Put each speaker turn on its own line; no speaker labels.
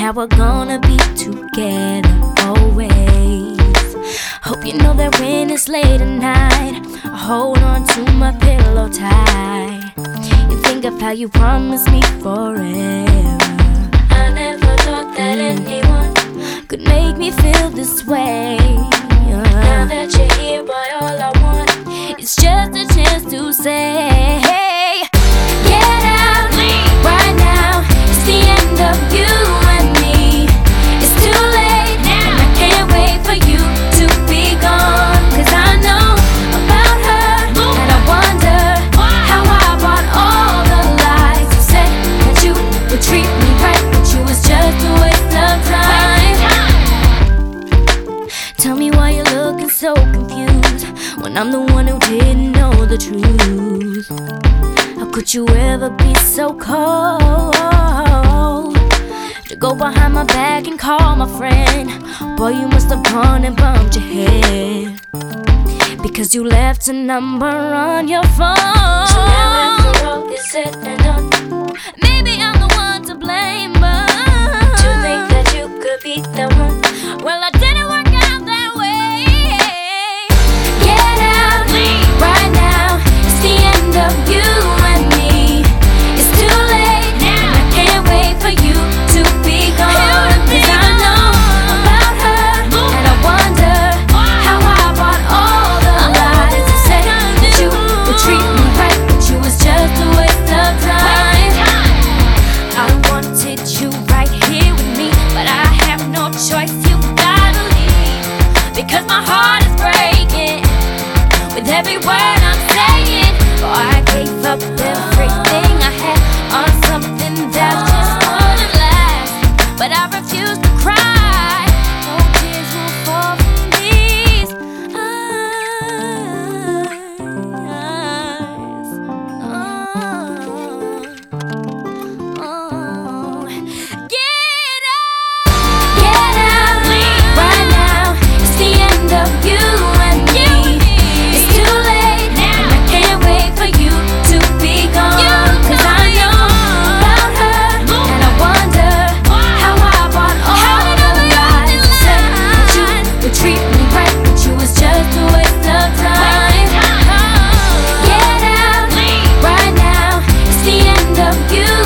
how we're gonna be together always. Hope you know that when it's late at night, I hold on to my pillow tight. You think of how you promised me forever. I never thought that anyone could make me feel this way. Now that you're here, boy, all I want is just a chance to say, hey, get out right now. It's the end of you and me. It's too late now, and I can't wait for you to be gone. 'Cause I know about her, and I wonder how I bought all the lies. You said that you would treat me right, but you was just a waste of time. Tell me why you're looking so confused when I'm the one who didn't know the truth. How could you ever be so cold to go behind my back and call my friend? Boy, you must have gone and bumped your head because you left a number on your phone. So now after all is said and done, maybe I'm the one to blame, but to think that you could be the one, well, I didn't work out that way. Get out right now. It's the end of you and me. It's too late now, and I can't wait for you to be gone. 'Cause I know about her, and I wonder how I bought all the lies. You said that you would treat me right, but you was just a waste of time. I wanted you right here with me, but I have no choice. You gotta leave, because my heart is breaking with every word I'm saying. Oh, I gave up everything I had on something that just wouldn't last, but I refuse to cry. No tears will fall from these eyes. Oh. Get out right now. It's the end of you and me. It's too late now, and I can't wait for you to be gone. 'Cause I know about her, and I wonder how I bought all the lies. You said that you would treat me right, but you was just a waste of time. Get out right now. It's the end of you